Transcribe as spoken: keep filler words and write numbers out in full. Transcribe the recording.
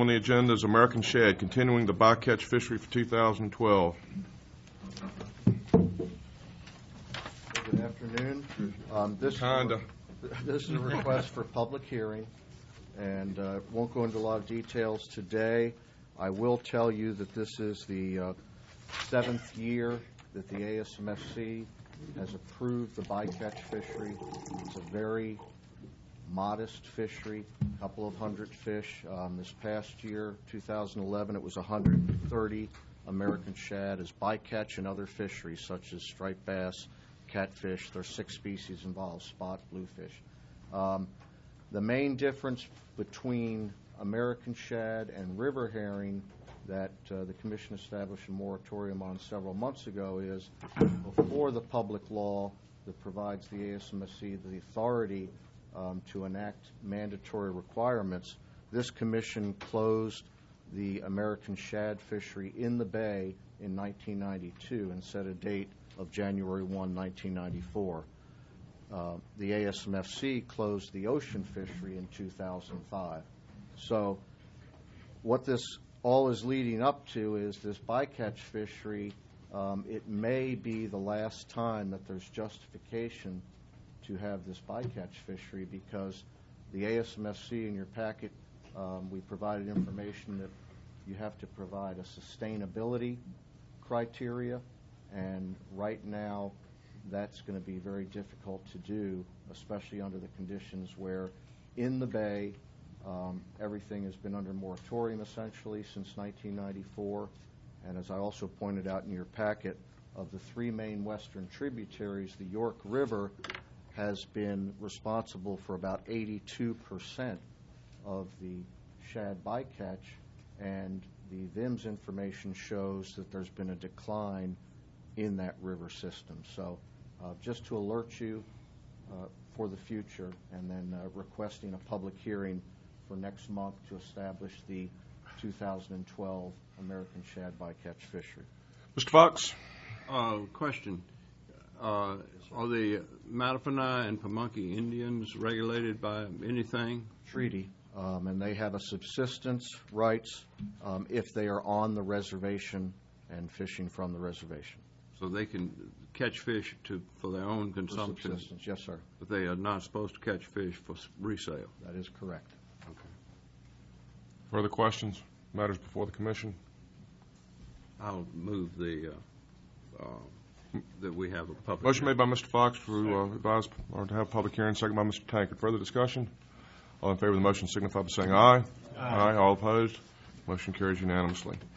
on the agenda is American Shad, continuing the bycatch fishery for two thousand twelve. Good afternoon. Um, this, Kinda. Is a, this is a request for public hearing, and uh, won't go into a lot of details today. I will tell you that this is the uh, seventh year that the A S M F C has approved the bycatch fishery. It's a very modest fishery, a couple of hundred fish. Um, this past year, two thousand eleven, it was one hundred thirty American shad as bycatch and other fisheries such as striped bass, catfish. There are six species involved, spot, bluefish. Um, the main difference between American shad and river herring that uh, the Commission established a moratorium on several months ago is before the public law that provides the A S M F C the authority um, to enact mandatory requirements, this Commission closed the American shad fishery in the bay in nineteen ninety-two and set a date of January first, nineteen ninety-four. Uh, the A S M F C closed the ocean fishery in two thousand five. So what this all is leading up to is this bycatch fishery. Um, it may be the last time that there's justification to have this bycatch fishery because the A S M F C in your packet, um, we provided information that you have to provide a sustainability criteria, and right now that's going to be very difficult to do, especially under the conditions where in the bay um, everything has been under moratorium essentially since nineteen ninety-four, and as I also pointed out in your packet, of the three main western tributaries, the York River has been responsible for about eighty-two percent of the shad bycatch, and the V I M S information shows that there's been a decline in that river system. So uh, just to alert you uh, for the future, and then uh, requesting a public hearing for next month to establish the two thousand twelve American shad bycatch fishery. Mister Fox? Uh, question. Uh, are the Mattaponi and Pamunkey Indians regulated by anything? Treaty, um, and they have a subsistence rights um, if they are on the reservation and fishing from the reservation. So they can catch fish to for their own consumption? For subsistence, yes, sir. But they are not supposed to catch fish for resale? That is correct. Okay. Further questions? Matters before the Commission? I'll move the, uh, uh, that we have a public Motion hearing. made by Mister Fox to uh, advise or to have a public hearing, second by Mister Tankard. Further discussion? All in favor of the motion signify by saying aye. Aye. Aye. All opposed? Motion carries unanimously.